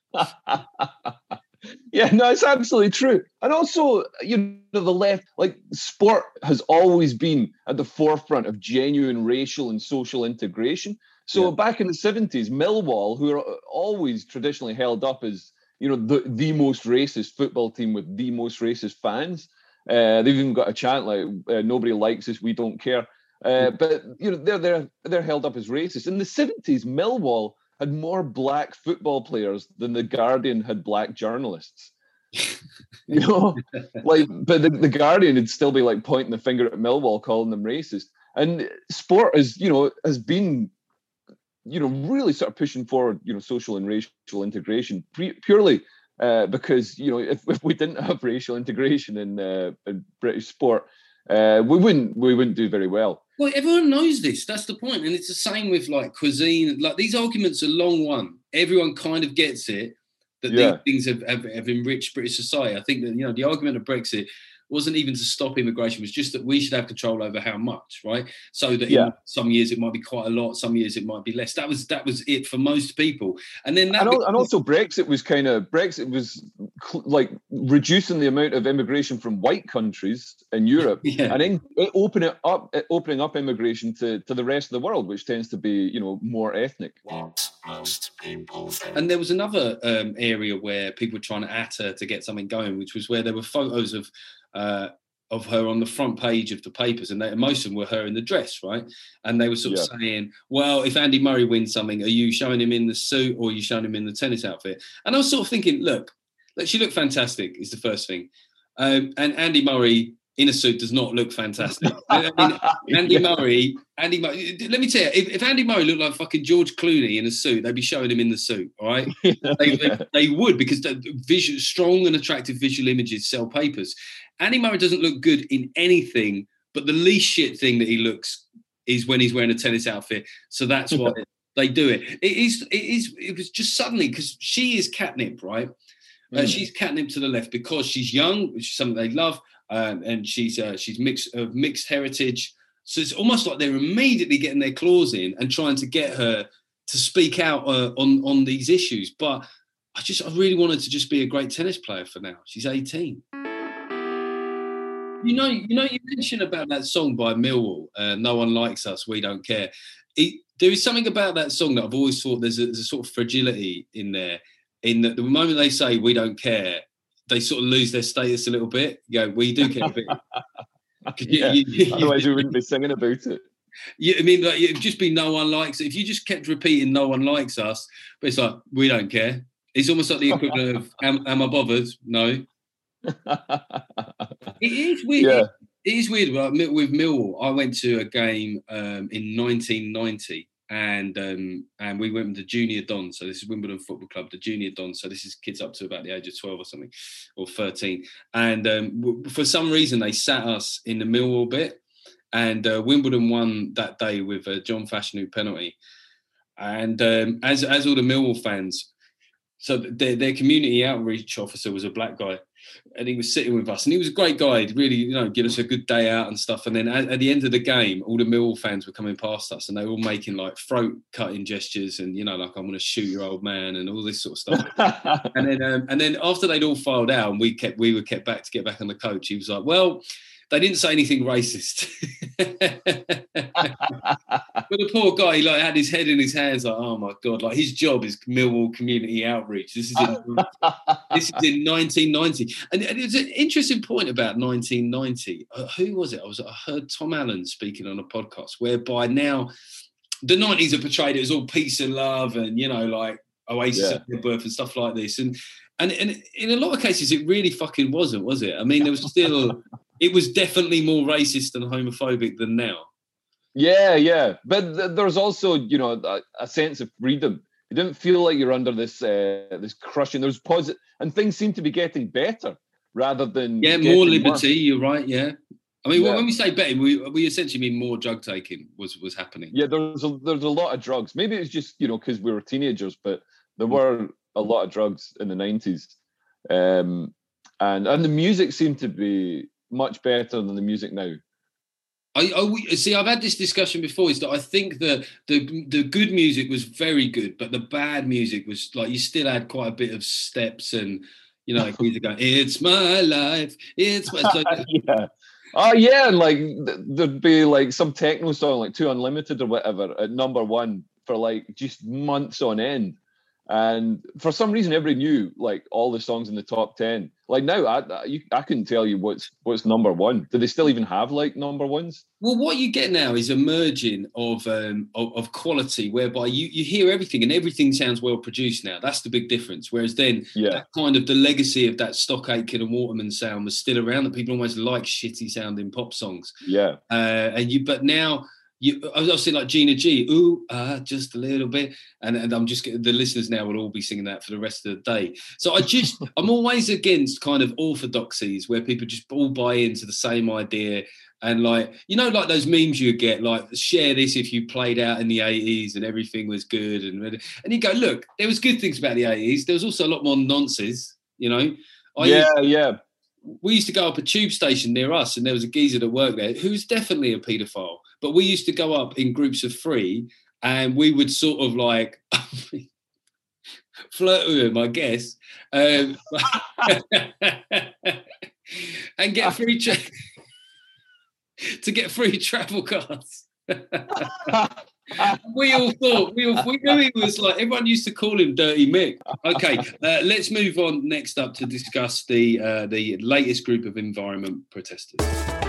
Yeah, no, it's absolutely true. And also, the left, like sport has always been at the forefront of genuine racial and social integration. So back in the 70s, Millwall, who are always traditionally held up as, the most racist football team with the most racist fans. They've even got a chant like, nobody likes us, we don't care. But, they're held up as racist. In the 70s, Millwall had more black football players than The Guardian had black journalists. But the Guardian would still be like pointing the finger at Millwall, calling them racist. And sport has been really sort of pushing forward, social and racial integration purely because, if we didn't have racial integration in British sport, we wouldn't do very well. Well, everyone knows this. That's the point. And it's the same with like cuisine. Like these arguments are long won. Everyone kind of gets it that these things have enriched British society. I think that, the argument of Brexit wasn't even to stop immigration, it was just that we should have control over how much, right? So that in some years it might be quite a lot, some years it might be less. That was it for most people. And then also Brexit was like reducing the amount of immigration from white countries in Europe, and then opening up immigration to the rest of the world, which tends to be more ethnic. What most people think. And there was another area where people were trying to atter to get something going, which was where there were photos of her on the front page of the papers, and most of them were her in the dress, right? And they were sort of saying, well, if Andy Murray wins something, are you showing him in the suit or are you showing him in the tennis outfit? And I was sort of thinking, look, she looked fantastic is the first thing. And Andy Murray in a suit does not look fantastic. I mean, Andy Murray, let me tell you, if Andy Murray looked like fucking George Clooney in a suit, they'd be showing him in the suit, all right? They would, because strong and attractive visual images sell papers. Andy Murray doesn't look good in anything, but the least shit thing that he looks is when he's wearing a tennis outfit. So that's why they do it. It was just suddenly, because she is catnip, right? She's catnip to the left because she's young, which is something they love, and she's mixed heritage. So it's almost like they're immediately getting their claws in and trying to get her to speak out on these issues. But I really wanted to just be a great tennis player for now. She's 18. You mentioned about that song by Millwall, No One Likes Us, We Don't Care. There is something about that song that I've always thought there's a sort of fragility in there, in that the moment they say we don't care, they sort of lose their status a little bit. We do care a bit. Otherwise we wouldn't be singing about it. Yeah, I mean, like, it'd just be no one likes it. If you just kept repeating no one likes us, but it's like, we don't care. It's almost like the equivalent of, am I bothered? No. It is weird. Yeah. It is weird. With Millwall, I went to a game in 1990, and we went with the Junior Dons. So this is Wimbledon Football Club, the Junior Dons. So this is kids up to about the age of 12 or something, or 13. And for some reason, they sat us in the Millwall bit. and Wimbledon won that day with a John Fashanu penalty. And as all the Millwall fans, so their community outreach officer was a black guy, and he was sitting with us, and he was a great guy. He'd really, give us a good day out and stuff. And then at the end of the game, all the Millwall fans were coming past us, and they were all making like throat cutting gestures, and like I'm going to shoot your old man, and all this sort of stuff. and then after they'd all filed out, and we were kept back to get back on the coach, he was like, "Well, they didn't say anything racist." But the poor guy, he had his head in his hands, like, oh my God, like his job is Millwall community outreach. This is in 1990. And it's an interesting point about 1990. Who was it? I heard Tom Allen speaking on a podcast, whereby now the 90s are portrayed as all peace and love and, like Oasis at birth and stuff like this. And in a lot of cases, it really fucking wasn't, was it? I mean, there was still... It was definitely more racist and homophobic than now. Yeah. But there's also, a sense of freedom. You didn't feel like you're under this crushing. There's positive, and things seem to be getting better rather than more liberty. Worse. You're right. Yeah. I mean, when we say betting, we essentially mean more drug taking was happening. Yeah, there's a lot of drugs. Maybe it's just because we were teenagers, but there were a lot of drugs in the 90s, and the music seemed to be much better than the music now. See, I've had this discussion before, is that I think that the good music was very good, but the bad music was like, you still had quite a bit of steps and, like music going, it's my life, it's my... Yeah. Oh, yeah, and like there'd be like some techno song, like 2 Unlimited or whatever, at number 1 for like just months on end. And for some reason, everybody knew like all the songs in the top 10. Like now, I couldn't tell you what's number 1. Do they still even have like number 1s? Well, what you get now is a merging of quality, whereby you hear everything and everything sounds well produced now. That's the big difference. Whereas then, that kind of the legacy of that Stock Aitken and Waterman sound was still around. That people almost like shitty sounding pop songs. Yeah, but now. I was saying like Gina G, ooh, just a little bit, and I'm just the listeners now will all be singing that for the rest of the day. So I'm always against kind of orthodoxies where people just all buy into the same idea and like like those memes you get like share this if you played out in the 80s and everything was good and you go look, there was good things about the 80s. There was also a lot more nonsense, We used to go up a tube station near us, and there was a geezer that worked there who was definitely a paedophile. But we used to go up in groups of 3, and we would sort of like flirt with him, I guess, and get free to get free travel cards. We all thought we knew he was like, everyone used to call him Dirty Mick. Okay, let's move on next up to discuss the latest group of environment protesters.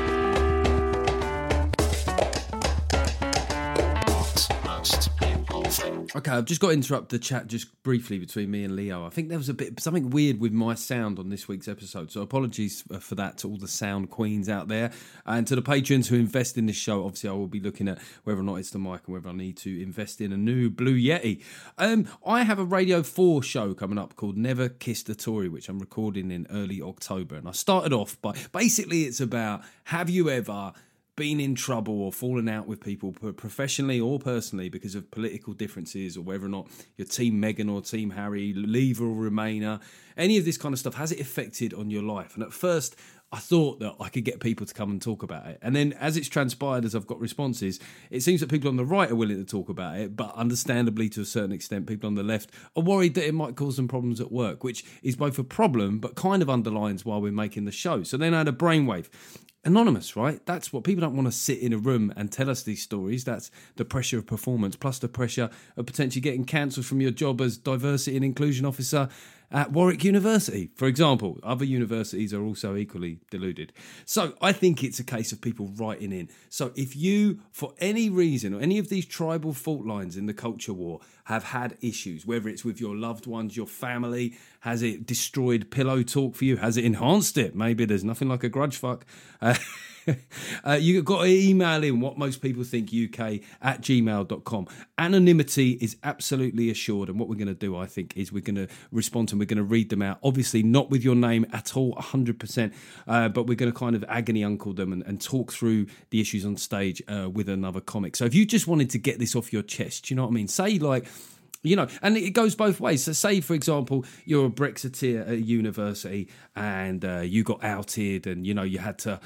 Okay, I've just got to interrupt the chat just briefly between me and Leo. I think there was something weird with my sound on this week's episode, so apologies for that to all the sound queens out there. And to the patrons who invest in this show, obviously I will be looking at whether or not it's the mic and whether I need to invest in a new Blue Yeti. I have a Radio 4 show coming up called Never Kissed a Tory, which I'm recording in early October. And I started off by, basically it's about, have you ever been in trouble or fallen out with people professionally or personally because of political differences, or whether or not you're Team Meghan or Team Harry, Leave or Remainer, any of this kind of stuff, has it affected on your life? And at first I thought that I could get people to come and talk about it. And then as it's transpired, as I've got responses, it seems that people on the right are willing to talk about it, but understandably to a certain extent, people on the left are worried that it might cause them problems at work, which is both a problem, but kind of underlines why we're making the show. So then I had a brainwave. Anonymous, right? That's what people don't want to sit in a room and tell us these stories. That's the pressure of performance, plus the pressure of potentially getting cancelled from your job as diversity and inclusion officer at Warwick University, for example. Other universities are also equally deluded. So I think it's a case of people writing in. So if you, for any reason, or any of these tribal fault lines in the culture war, have had issues, whether it's with your loved ones, your family, has it destroyed pillow talk for you? Has it enhanced it? Maybe there's nothing like a grudge fuck. You've got to email in what most people think UK@gmail.com. Anonymity is absolutely assured. And what we're going to do, I think, is we're going to respond and we're going to read them out. Obviously, not with your name at all, 100%, but we're going to kind of agony uncle them and talk through the issues on stage with another comic. So if you just wanted to get this off your chest, you know what I mean? Say like, you know, and it goes both ways. So say, for example, you're a Brexiteer at a university and you got outed and, you know, you had to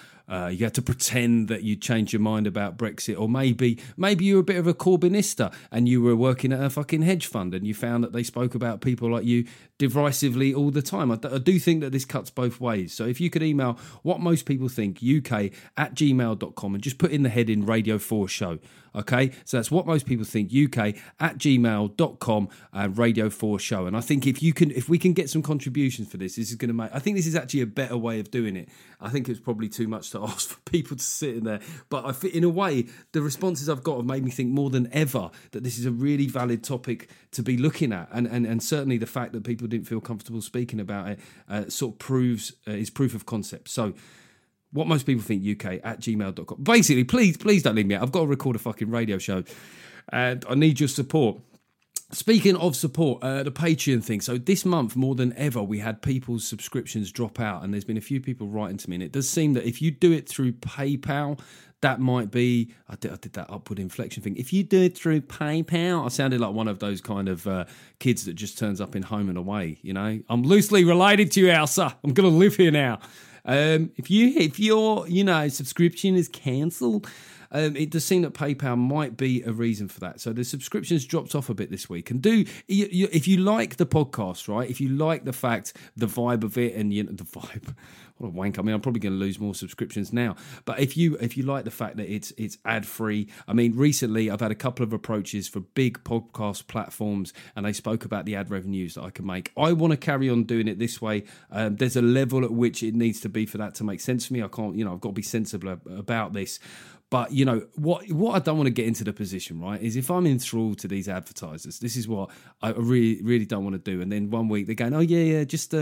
pretend that you changed your mind about Brexit. Or maybe you're a bit of a Corbynista and you were working at a fucking hedge fund and you found that they spoke about people like you derisively all the time. I do think that this cuts both ways. So if you could email what most people think, UK@gmail.com, and just put in the heading Radio 4 Show. Okay, so that's what most people think, UK@gmail.com, Radio 4 Show. And I think if we can get some contributions for this is going to make, I think this is actually a better way of doing it. I think it's probably too much to ask for people to sit in there. But in a way, the responses I've got have made me think more than ever that this is a really valid topic to be looking at. And certainly the fact that people didn't feel comfortable speaking about it sort of is proof of concept. So what most people think, UK@gmail.com. Basically, please don't leave me out. I've got to record a fucking radio show and I need your support. Speaking of support, the Patreon thing. So this month, more than ever, we had people's subscriptions drop out, and there's been a few people writing to me, and it does seem that if you do it through PayPal, that might be, I did that upward inflection thing. If you do it through PayPal, I sounded like one of those kind of kids that just turns up in Home and Away, you know. I'm loosely related to you, Elsa. I'm going to live here now. If your subscription is cancelled, it does seem that PayPal might be a reason for that. So the subscriptions dropped off a bit this week. And if you like the podcast, right? If you like the vibe of it, and the vibe. What a wank! I mean, I'm probably going to lose more subscriptions now. But if you like the fact that it's ad free, I mean, recently I've had a couple of approaches for big podcast platforms, and they spoke about the ad revenues that I can make. I want to carry on doing it this way. There's a level at which it needs to be for that to make sense for me. I can't, I've got to be sensible about this. But, what I don't want to get into the position, right, is if I'm enthralled to these advertisers, this is what I really, really don't want to do. And then one week they're going, oh, yeah, just,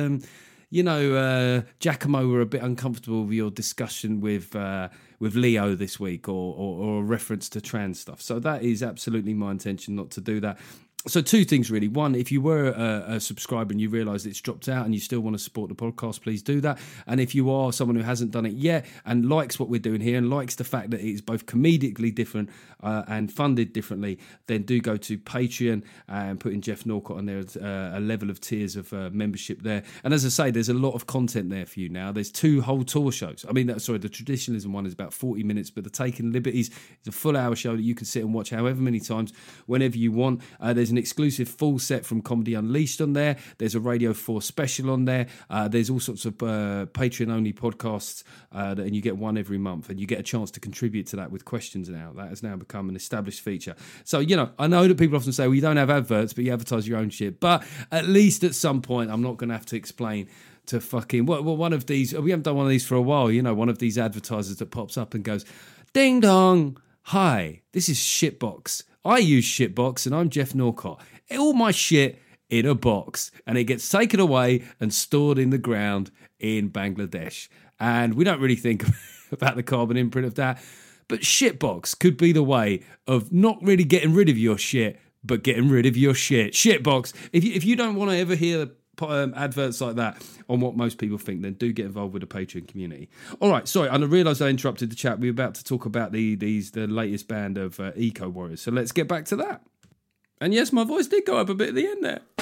Giacomo, we're a bit uncomfortable with your discussion with Leo this week or a reference to trans stuff. So that is absolutely my intention not to do that. So two things really. One, if you were a subscriber and you realise it's dropped out and you still want to support the podcast, please do that. And if you are someone who hasn't done it yet and likes what we're doing here and likes the fact that it is both comedically different and funded differently, then do go to Patreon and put in Jeff Norcott on there, a level of tiers of membership there. And as I say, there's a lot of content there for you now. There's 2 whole tour shows. I mean, the Traditionalism one is about 40 minutes, but the Taking Liberties is a full hour show that you can sit and watch however many times, whenever you want. There's an exclusive full set from Comedy Unleashed on there. There's a Radio 4 special on there. There's all sorts of Patreon-only podcasts, and you get one every month, and you get a chance to contribute to that with questions now. That has now become an established feature. So, I know that people often say, well, you don't have adverts, but you advertise your own shit. But at least at some point, I'm not going to have to explain to fucking, one of these, we haven't done one of these for a while, one of these advertisers that pops up and goes, ding dong, hi, this is Shitbox. I use Shitbox and I'm Jeff Norcott. All my shit in a box, and it gets taken away and stored in the ground in Bangladesh. And we don't really think about the carbon imprint of that. But Shitbox could be the way of not really getting rid of your shit, but getting rid of your shit. Shitbox. If you don't want to ever hear adverts like that on what most people think, then do get involved with the Patreon community. All right, sorry, I realised I interrupted the chat. We were about to talk about the latest band of Eco Warriors, so let's get back to that. And yes, my voice did go up a bit at the end there.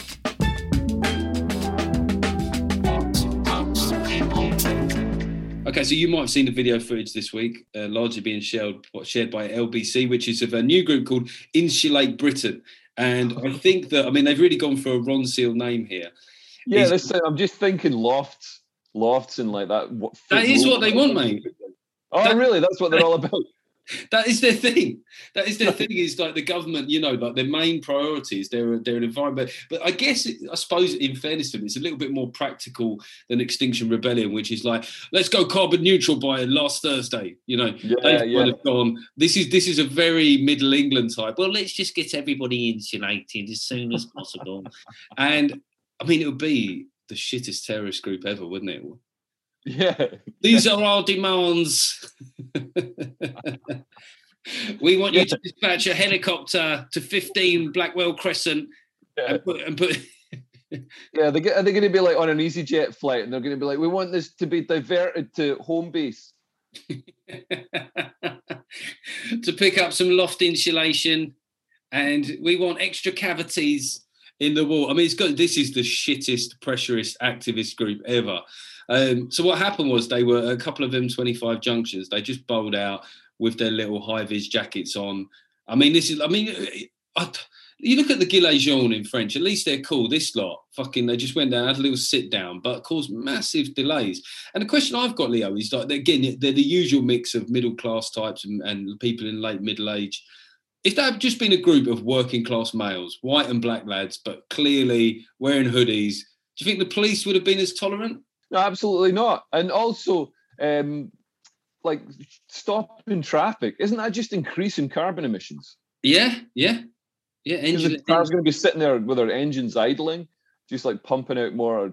Okay, so you might have seen the video footage this week, largely being shared by LBC, which is of a new group called Insulate Britain. And I think that, they've really gone for a Ron Seal name here. Yeah, I'm just thinking lofts and like that. That is what they want, mate. Oh, really? That's what they're all about. That is their thing. Is like the government, like their main priority is they're an environment. But I suppose in fairness to them, it's a little bit more practical than Extinction Rebellion, which is like, let's go carbon neutral by last Thursday. They've kind of gone, this is a very Middle England type. Well, let's just get everybody insulated as soon as possible. And it would be the shittest terrorist group ever, wouldn't it? Yeah. These are our demands. We want you to dispatch a helicopter to 15 Blackwell Crescent and put Yeah, are they going to be like on an EasyJet flight and they're going to be like, we want this to be diverted to home base? To pick up some loft insulation, and we want extra cavities in the wall. I mean, this is the shittest pressurist activist group ever. So what happened was they were a couple of M25 junctions. They just bowled out with their little high-vis jackets on. I mean, you look at the Gilets jaunes in French, at least they're cool. This lot, they just went down, had a little sit down, but caused massive delays. And the question I've got, Leo, is like, again, they're the usual mix of middle-class types and people in late middle age. If that had just been a group of working-class males, white and black lads, but clearly wearing hoodies, do you think the police would have been as tolerant? No, absolutely not. And also, like stopping traffic, isn't that just increasing carbon emissions? Yeah. The car's going to be sitting there with their engines idling, just like pumping out more,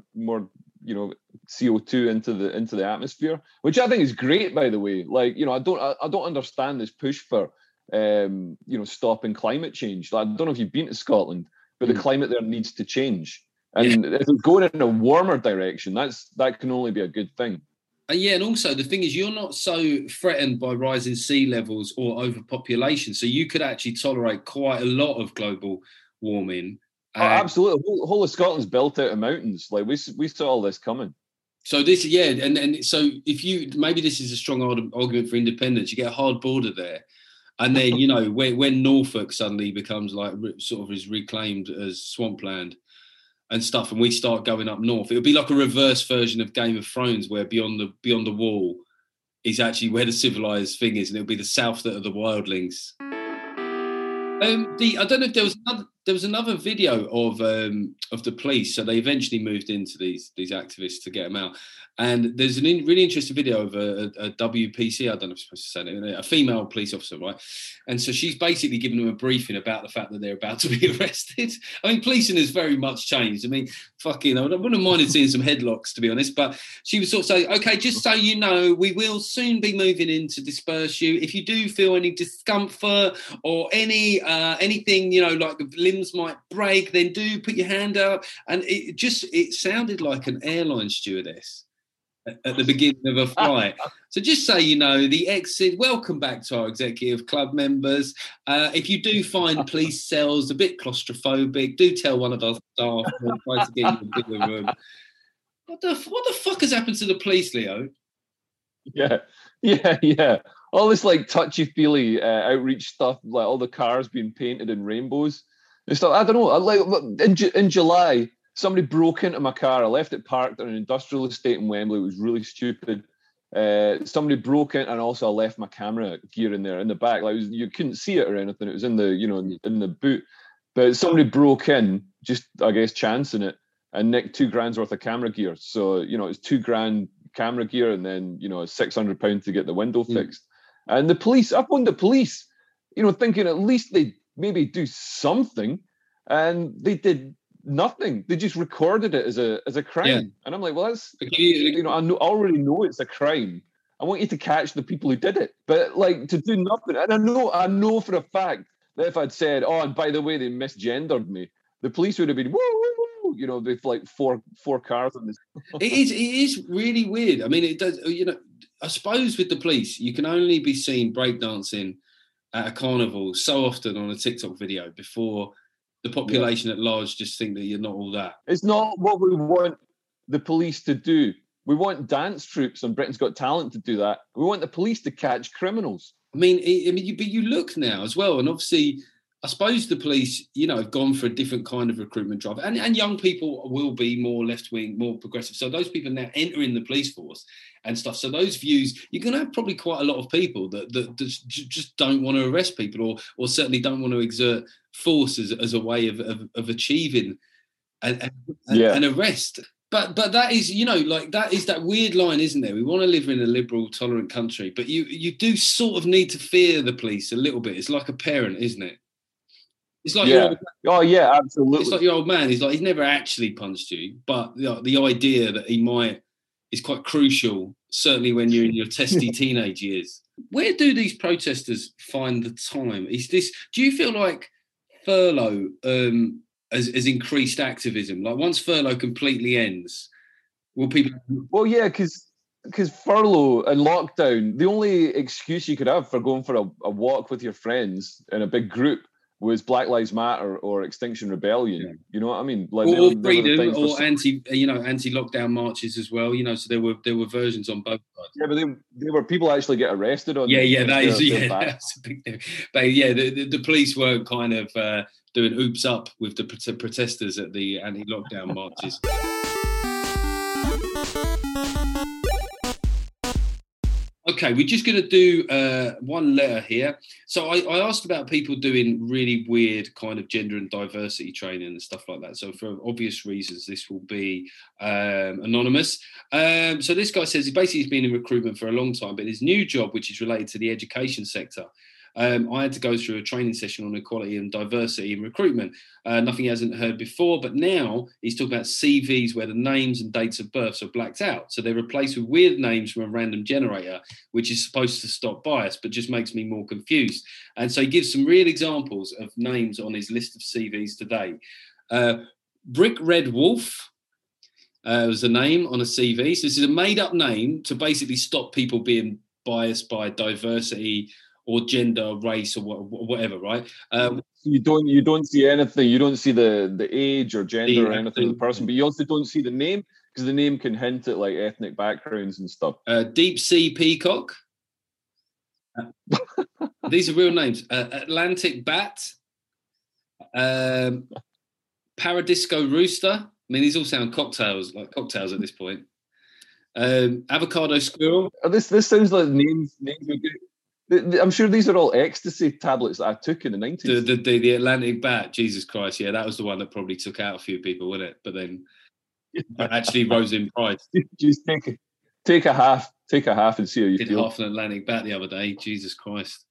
CO2 into the atmosphere, which I think is great, by the way. Like, I don't understand this push for, stopping climate change. Like, I don't know if you've been to Scotland, but the climate there needs to change. And if it's going in a warmer direction, that can only be a good thing. And also the thing is, you're not so threatened by rising sea levels or overpopulation, so you could actually tolerate quite a lot of global warming. Absolutely, the whole of Scotland's built out of mountains. Like we saw all this coming. So this, and so if maybe this is a strong argument for independence, you get a hard border there, and then when Norfolk suddenly becomes like sort of is reclaimed as swampland and stuff, and we start going up north, it'll be like a reverse version of Game of Thrones, where beyond the wall is actually where the civilized thing is, and it'll be the south that are the wildlings. I don't know if there was another video of the police. So they eventually moved into these activists to get them out. And there's a really interesting video of a WPC, I don't know if I'm supposed to say it, a female police officer, right? And so she's basically giving them a briefing about the fact that they're about to be arrested. I mean, policing has very much changed. I mean, I wouldn't have minded seeing some headlocks, to be honest. But she was sort of saying, okay, just so you know, we will soon be moving in to disperse you. If you do feel any discomfort or anything, like the limbs might break, then do put your hand up. And it sounded like an airline stewardess at the beginning of a flight. So just so you know, the exit, welcome back to our executive club members. If you do find police cells a bit claustrophobic, do tell one of our staff and try to get you a bigger room. What the fuck has happened to the police, Leo? Yeah. All this like touchy-feely outreach stuff, like all the cars being painted in rainbows and stuff. I don't know. Like in July, somebody broke into my car. I left it parked in an industrial estate in Wembley. It was really stupid. Somebody broke in, and also I left my camera gear in there in the back. Like you couldn't see it or anything. It was in the in the boot. But somebody broke in, just I guess chancing it, and nicked $2,000 worth of camera gear. So it's $2,000 camera gear, and then £600 to get the window fixed. And the police, I phoned the police, thinking at least they'd maybe do something, and they did nothing. They just recorded it as a crime. Yeah. And I'm like, well, that's I already know it's a crime. I want you to catch the people who did it, but like to do nothing. And I know for a fact that if I'd said, oh, and by the way, they misgendered me, the police would have been woo woo woo. They've like four cars on this. It is really weird. I mean, it does. I suppose with the police, you can only be seen breakdancing at a carnival so often on a TikTok video before the population at large just think that you're not all that. It's not what we want the police to do. We want dance troupes on Britain's Got Talent to do that. We want the police to catch criminals. But you look now as well, and obviously, I suppose the police, have gone for a different kind of recruitment drive, and young people will be more left-wing, more progressive. So those people now entering the police force and stuff. So those views, you're going to have probably quite a lot of people that just don't want to arrest people, or certainly don't want to exert force as a way of achieving an arrest. But that is, that is that weird line, isn't there? We want to live in a liberal, tolerant country, but you do sort of need to fear the police a little bit. It's like a parent, isn't it? It's like absolutely. It's like your old man. He's never actually punched you, but the idea that he might is quite crucial, certainly when you're in your testy teenage years. Where do these protesters find the time? Do you feel like furlough has increased activism? Like once furlough completely ends, will people... Well, yeah, because furlough and lockdown, the only excuse you could have for going for a walk with your friends in a big group was Black Lives Matter or Extinction Rebellion. Yeah. You know what I mean? Like or freedom, or anti-lockdown marches as well. So there were versions on both sides. Yeah, but they were people actually get arrested on. That's a big thing. But yeah, the police weren't kind of doing oops up with the protesters at the anti-lockdown marches. Okay, we're just going to do one letter here. So I asked about people doing really weird kind of gender and diversity training and stuff like that. So for obvious reasons, this will be anonymous. So this guy says he's been in recruitment for a long time, but his new job, which is related to the education sector, I had to go through a training session on equality and diversity in recruitment. Nothing he hasn't heard before, but now he's talking about CVs where the names and dates of births are blacked out. So they're replaced with weird names from a random generator, which is supposed to stop bias, but just makes me more confused. And so he gives some real examples of names on his list of CVs today. Brick Red Wolf was the name on a CV. So this is a made-up name to basically stop people being biased by diversity or gender, race, or whatever, right? You don't see anything. You don't see the age or gender or anything of the person, but you also don't see the name because the name can hint at like ethnic backgrounds and stuff. Deep Sea Peacock. These are real names. Atlantic Bat. Paradisco Rooster. I mean, these all sound cocktails at this point. Avocado Squirrel. This sounds like names we get. I'm sure these are all ecstasy tablets that I took in the 90s. The Atlantic Bat, Jesus Christ, yeah, that was the one that probably took out a few people, wasn't it? But then actually rose in price. Just take a half and see how you feel. Half an Atlantic Bat the other day, Jesus Christ.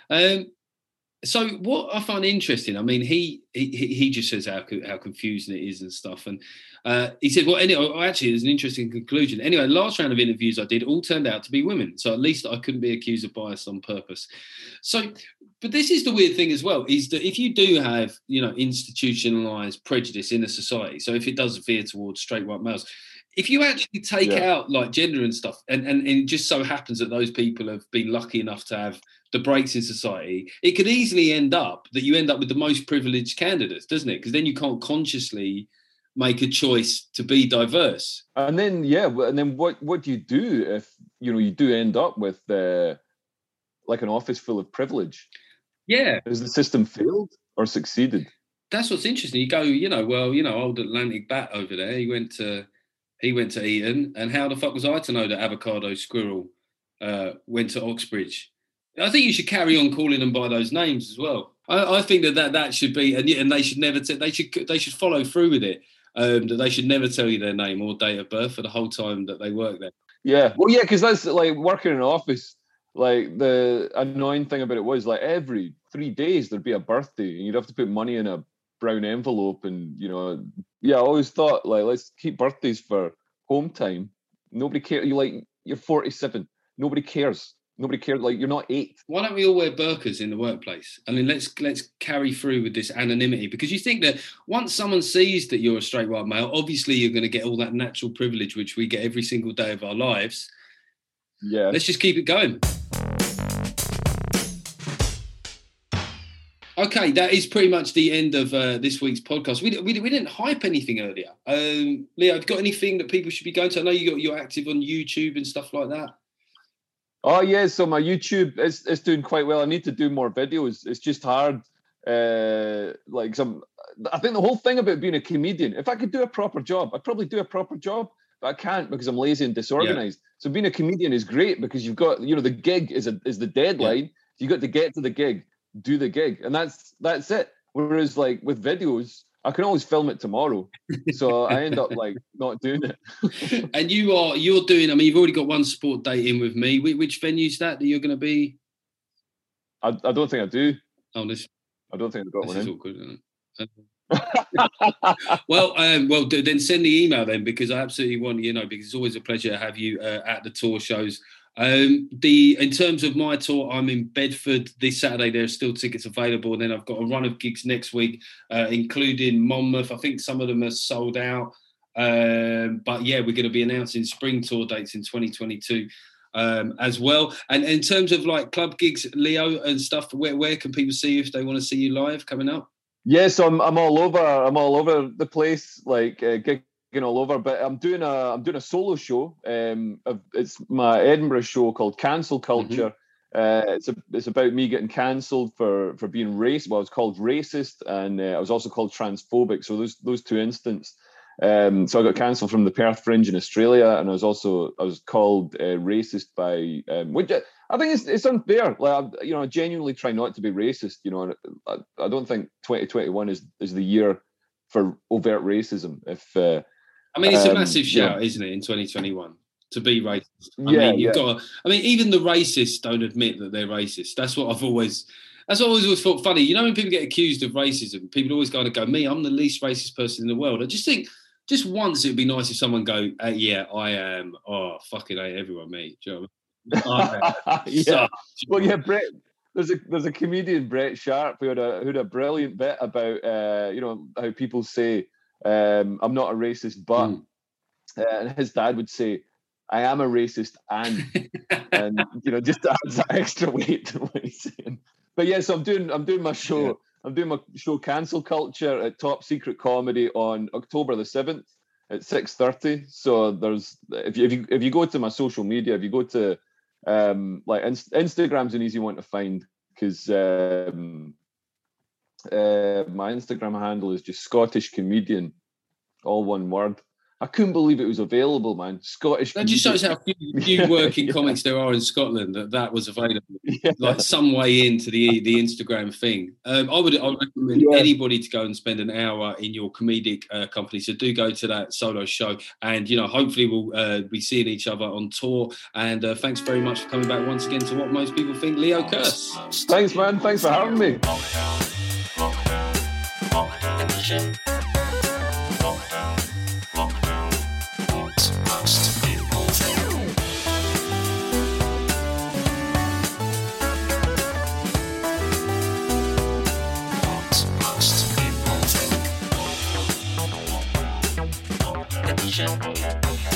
So what I find interesting, I mean, he just says how confusing it is and stuff. And he said, well, anyway, actually, there's an interesting conclusion. Anyway, last round of interviews I did all turned out to be women. So at least I couldn't be accused of bias on purpose. So, but this is the weird thing as well, is that if you do have, institutionalized prejudice in a society, so if it does veer towards straight white males, if you actually take out like gender and stuff, and it just so happens that those people have been lucky enough to have the breaks in society, it could easily end up that you end up with the most privileged candidates, doesn't it? Because then you can't consciously make a choice to be diverse. And then, what do you do if, you do end up with like an office full of privilege? Yeah. Has the system failed or succeeded? That's what's interesting. You go, old Atlantic Bat over there, he went to Eton, and how the fuck was I to know that Avocado Squirrel went to Oxbridge? I think you should carry on calling them by those names as well. I think that should be, and they should never. They should follow through with it. That they should never tell you their name or date of birth for the whole time that they work there. Yeah, well, yeah, because that's like working in an office. Like the annoying thing about it was like every 3 days there'd be a birthday, and you'd have to put money in a brown envelope, and I always thought like let's keep birthdays for home time. Nobody cares. You're 47. Nobody cares. Nobody cares. Like you're not 8. Why don't we all wear burqas in the workplace? I mean, let's carry through with this anonymity, because you think that once someone sees that you're a straight white male, obviously you're going to get all that natural privilege which we get every single day of our lives. Yeah. Let's just keep it going. Okay, that is pretty much the end of this week's podcast. We didn't hype anything earlier. Leo, have you got anything that people should be going to? I know you're active on YouTube and stuff like that. Oh yeah, so my YouTube is doing quite well. I need to do more videos. It's just hard. I think the whole thing about being a comedian, if I could do a proper job, I'd probably do a proper job, but I can't because I'm lazy and disorganized. Yeah. So being a comedian is great because you've got, the gig is the deadline. Yeah. You got to get to the gig, do the gig, and that's it. Whereas like with videos, I can always film it tomorrow, so I end up like not doing it. And you're doing. I mean, you've already got one sport date in with me. Which venue's that you're going to be? I don't think I do. Oh, this. I don't think I've got one. This is all good, isn't it? Well, then send the email then, because I absolutely want, because it's always a pleasure to have you at the tour shows. In terms of my tour, I'm in Bedford this Saturday. There are still tickets available, and then I've got a run of gigs next week, including Monmouth. I think some of them are sold out, but yeah, we're going to be announcing spring tour dates in 2022 as well. And in terms of like club gigs, Leo, and stuff, where can people see you if they want to see you live coming up? Yes, I'm all over. I'm all over the place, like gigging all over. But I'm doing a solo show. It's my Edinburgh show called Cancel Culture. It's about me getting cancelled for being racist. Well, I was called racist, and I was also called transphobic. So those two instances. So I got cancelled from the Perth Fringe in Australia, and I was called racist by which I think it's unfair. Like, I genuinely try not to be racist. And I don't think 2021 is the year for overt racism. It's a massive shout, isn't it, in 2021 to be racist? Even the racists don't admit that they're racist. That's what I've always thought funny. When people get accused of racism, people always kind of go, "Me, I'm the least racist person in the world." I just think, just once it'd be nice if someone go, "Yeah, I am. Oh, fucking hate everyone, mate." Do you know what I mean? Yeah. Well, yeah, Brett. There's a comedian, Brett Sharp, who had a brilliant bit about how people say, "I'm not a racist, but," and his dad would say, "I am a racist, and," and just adds that extra weight to what he's saying. But yeah, so I'm doing my show. Yeah. I'm doing my show Cancel Culture at Top Secret Comedy on October the 7th at 6:30. So there's if you go to my social media, if you go to Instagram's an easy one to find, because my Instagram handle is just Scottish Comedian, all one word. I couldn't believe it was available, man. Scottish. That just shows how few working comics there are in Scotland that was available. Yeah. Like some way into the Instagram thing. I would recommend anybody to go and spend an hour in your comedic company. So do go to that solo show, and hopefully we'll be seeing each other on tour. And thanks very much for coming back once again to What Most People Think, Leo Kearse. Thanks, man. Thanks for having me. Show.